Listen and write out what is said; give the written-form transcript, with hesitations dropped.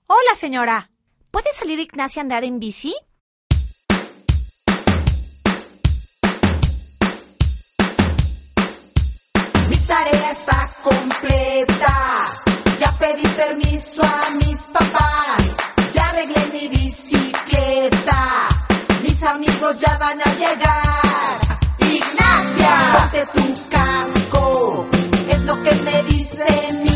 Hola, señora. ¿Puede salir Ignacia a andar en bici? Mi tarea está completa. Ya pedí permiso a mis papás. Ya arreglé mi bicicleta. Mis amigos ya van a llegar. Ignacia, ponte tu casco. Es lo que me dicen